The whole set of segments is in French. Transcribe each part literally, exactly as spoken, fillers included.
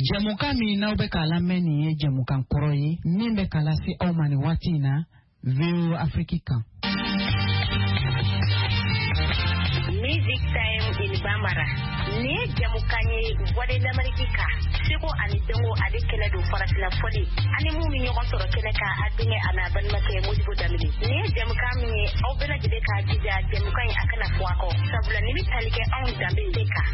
Jamukan min n'aw bɛ k'a lamɛn nin ye jamukan kɔrɔ ye min bɛ k'a lase aw ma nin waati in na V O Afrique kan. Music time in Bambara. Ni jamukan ye voix de l'Amérique ka. Seko ani Dongo ale kɛlɛ don farafina fɔli. Ani mun mi ɲɔgɔn sɔrɔ kɛnɛ ka a denkɛ a n'a balimakɛ Modibo Dambele. Ni jamukan min ye aw bɛɛ lajɛlen k'a jija jamukan in a kana fɔ a kɔ. Sabula ni bɛ tali kɛ anw Dambele kan.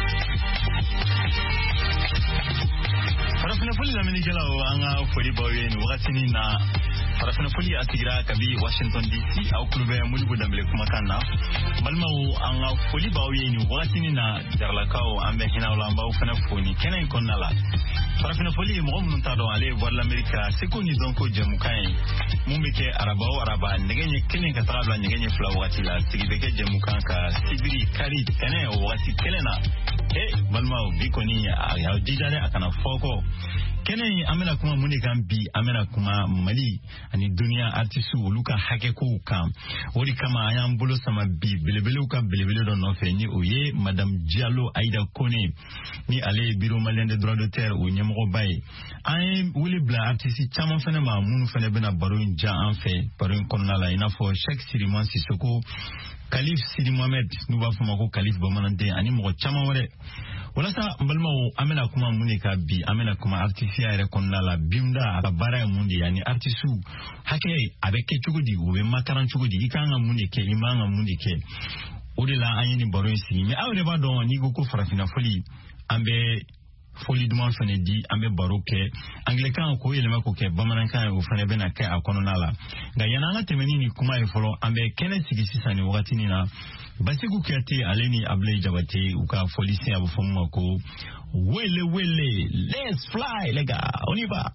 Farafina foli lamɛnnikɛlaw an ka foli b'aw ye nin wagatinin na farafina foli a sigira kabi Washington D C aw tulo bɛ Modibo Dambele kumakan na balimaw an ka foli b'aw ye nin wagatinin na jaralakaw an bɛ hinɛ aw la an b'aw fana fo nin kɛnɛ in kɔnɔna la farafina foli mɔgɔ minnu t'a dɔn ale ye voix de l'Amérique seko ni dɔnko jɛmukan ye mun bɛ kɛ araba o araba nɛgɛ ɲɛ kelen ka taga bila nɛgɛ ɲɛ fila wagati la sigi bɛ kɛ jɛmukan ka sibiri kari tɛnɛ o wagati kelen na eh balimaw bi kɔni a y'aw jija dɛ a kana fɔ kɔ kɛnɛ in an bɛna kuma mun de kan bi an bɛna kuma Mali ani duniya artiste olu ka hakɛkow kan o de kama an y'an bolo sama bi belebelew ka belebele dɔ nɔfɛ ni o ye Madame Diallo Aïda Kone ni ale ye bureau malien des droits d'auteur o ɲɛmɔgɔba ye an ye wele bila artiste caman fɛnɛ ma minnu fɛnɛ bɛna baro in ja an fɛ baro in kɔnɔna la i n'a fɔ Cheikh Siriman Sissoko Kalif Sidi Mohamed n'u b'a fɔ ma ko Kalif Bamananden ani mɔgɔ caman wɛrɛ walasa n balimaw an bɛna kuma mun de ka bi an bɛna kuma artisiya yɛrɛ kɔnɔna la bimda a ka baara ye mun de ye ani artisiw hakɛ a bɛ kɛ cogo di o bɛ makaran cogo di i kan ka mun de kɛ i man ka mun de kɛ o de la an ye nin baro in sigi mais aw yɛrɛ b'a dɔn n'i ko ko farafina foli an bɛ foli duman fɛnɛ di an bɛ baro kɛ anglikan ko yɛlɛma ko kɛ bamanankan ye o fɛnɛ bɛna kɛ a kɔnɔna la nka yanni an ka tɛmɛ ni nin kuma ye fɔlɔ an bɛ kɛnɛ sigi sisan nin wagatinin na Basiku Kuyate ale ni Ablaye Jabate u ka foli sen a bɛ fɔ mun ma ko wele wele let's fly les gars on y va.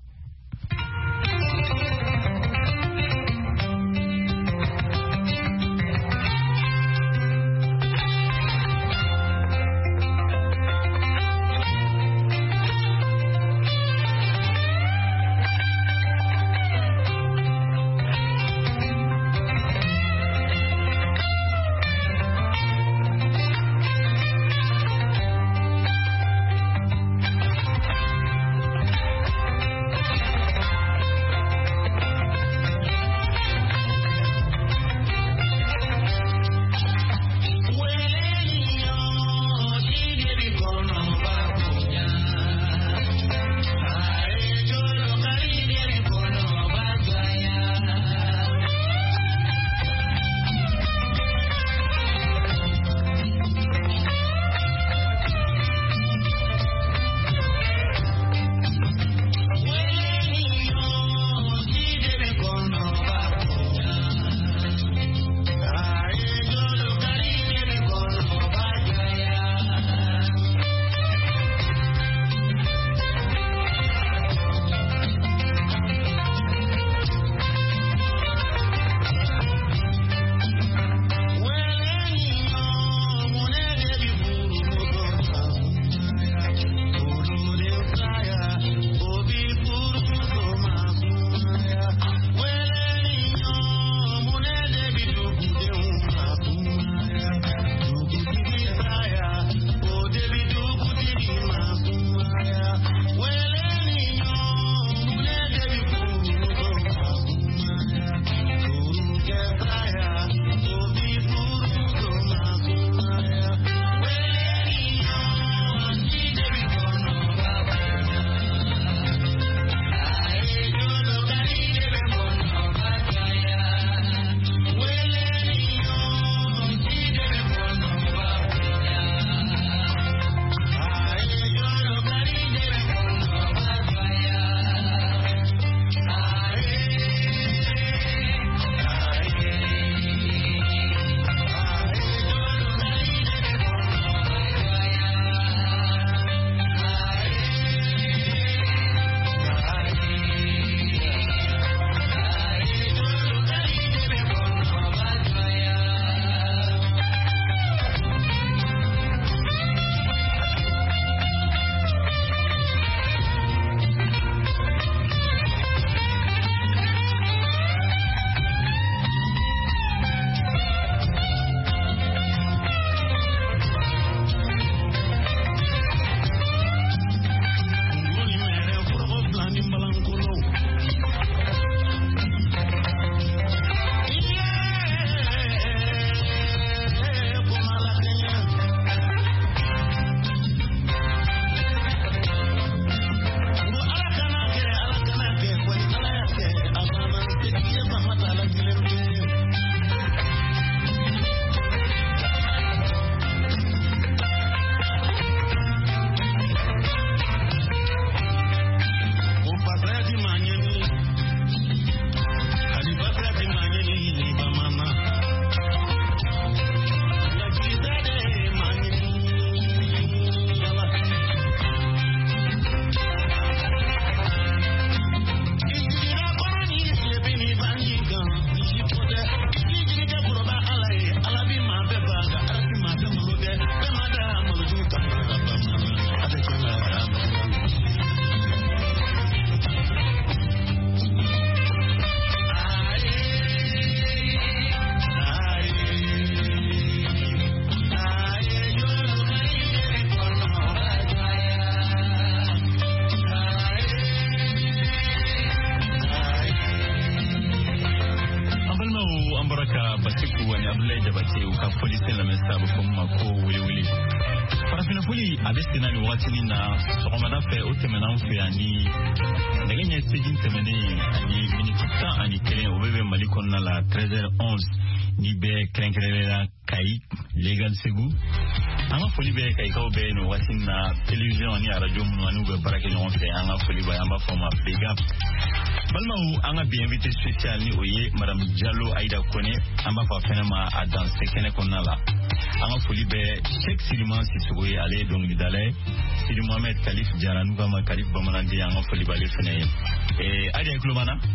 foli a bɛ senna nin wagatinin na sɔgɔmada fɛ o tɛmɛna an fɛ yan ni nɛgɛ ɲɛ segin tɛmɛnen ani miniti tan ani kelen o bɛ bɛ Mali kɔnɔna la treize heures onze ni bɛ kɛrɛnkɛrɛnnenya Kayi Legal Segu an ka foli bɛ Kayikaw bɛɛ nin wagatinin na télévision ni radio minnu ani u bɛ baara kɛ ɲɔgɔn fɛ an ka foli bɛ an b'a fɔ ma big up balimaw an ka bi invité spécial ni o ye Madame Diallo Aïda Kone an b'a fɔ fɛnɛ ma a danse kɛnɛ kɔnɔna la an ka foli bɛ Cheikh Siriman Sissogo ye ale ye dɔnkilidala ye Sidi Mohamed Kalif Jara n'u k'a ma Kalif Bamananden an ka foli b'ale fɛnɛ ye eh, Aïda i tulo b'an na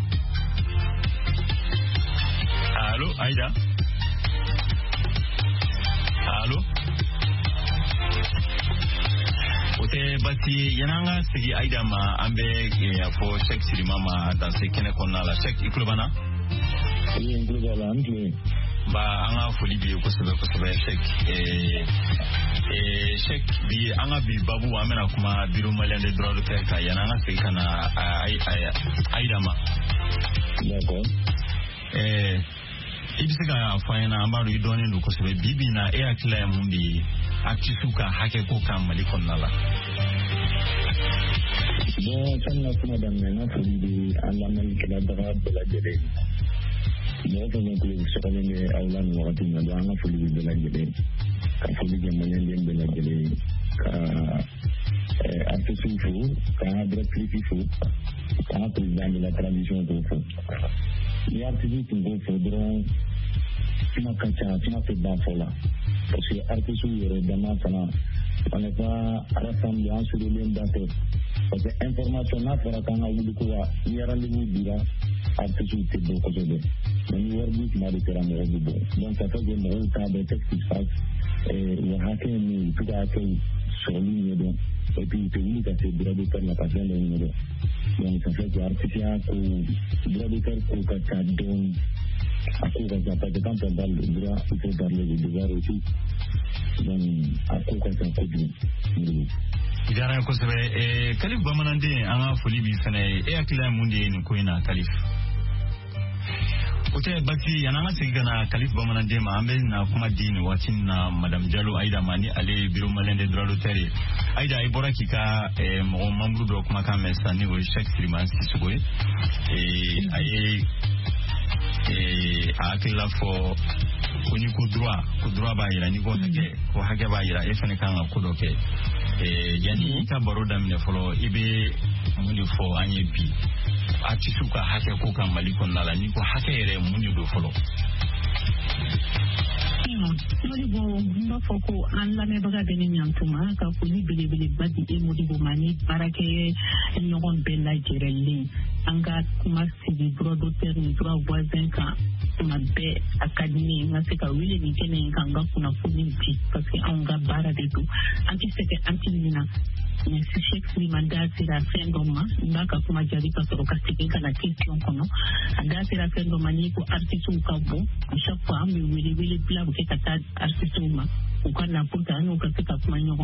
allo Aïda allo o tɛ basi ye yanni an ka segi Aïda ma an bɛ a fɔ Cheikh Siriman ma danse kɛnɛ kɔnɔna la Cheikh i tulo b'an na ba an ka foli b'i ye kosɛbɛ kosɛbɛ Cheikh eh, eh, Cheikh bi an ka bi babu an bɛna kuma bureau malien des droits d'auteur kan yanni an ka segi ka na Aïda ma d'accord eh, i bɛ se ka fɔ an ɲɛna an b'a dɔn i dɔnnen don kosɛbɛ bi bi in na e hakilila ye mun de ye artiste ka hakɛ ko kan Mali kɔnɔna la bon sani ka kuma daminɛ n ka foli bɛ an lamɛnnikɛlabaga bɛɛ lajɛlen mɔgɔ fɛn fɛn tulo sɔgɔlen bɛ aw la nin wagati in na donc an ka foli bɛ bɛɛ lajɛlen ka foli kɛ maliyɛnden bɛɛ lajɛlen ka artiste fo ka an ka directrice fo ka an ka président de la transition k'o fo ni artiste tun k'o fo dɔrɔn kuma ka ca kuma tɛ ban fɔ la parce que artiste yɛrɛ dama fana on n'est pas rassemblés en sur le même date parce que information n'a fɔra k'an ka wuli ko wa ni rendez-vous dira artiste tɛ bɔ kosɛbɛ mais ni wari di tuma de kɛra mɔgɔ bɛ bɔ donc ça fait que mɔgɔw t'a dɔn qu'est-ce qui se passe wa hakɛ min u tɛ ka hakɛw sɔrɔli ɲɛdɔn et puis u tɛ wuli ka se droit d'auteur la ka fɛn dɔw ɲɛdɔn donc ça fait que artiste ko droit d'auteur ko ka ca dɔɔni a ko ka ca parce que quand on parle de droit il faut parler de devoir aussi donc a ko ka ca kojugu diyara n ye kosɛbɛ eh, Kalif Bamananden an ka foli b'i fɛnɛ ye e hakilila ye mun de ye nin ko in na Kalif o tɛ basi yanni an ka segin ka na Kalif Bamananden ma an bɛ na kuma di nin waati na Madame Diallo Aïda ma ni ale ye bureau malien des droits d'auteur ye Aïda i bɔra k'i ka eh, mɔgɔ membre dɔ kumakan mɛn sisan ni o ye Cheikh Siriman Sissogo ye eh, a ye eh, a hakilila fɔ ko ni ko droit ko droit b'a yira ni ko hakɛ ko hakɛ b'a yira e fɛnɛ kan ka ko dɔ kɛ eh, yanni i ka baro daminɛ fɔlɔ i bɛ mun de fɔ an ye bi artiste ka hakɛ ko kan Mali kɔnɔna la ni ko hakɛ yɛrɛ mun de don fɔlɔ Modibo n b'a fɔ ko an lamɛnbaga bɛ ni ɲantuma ka foli belebeleba di e Modibo ma ni baarakɛ ɲɔgɔn bɛɛ lajɛlen an ka kuma sigi droit d'auteur ni droit voisin kan tuma bɛɛ a ka di ne ye n ka se ka wele nin kɛnɛ in kan n ka kunnafoni di parce que anw ka baara de don an tɛ se ka an tɛ ɲina mais si Cheikh Siriman da sera fɛn dɔ ma n b'a ka kuma jaabi ka sɔrɔ ka segin ka na question kɔnɔ a da sera fɛn dɔ ma n'i ko artistes ka bɔ à chaque fois an bɛ wele wele bila bɛ kɛ ka taa artistes ma u ka na pour que an n'u ka se ka kuma ɲɔgɔn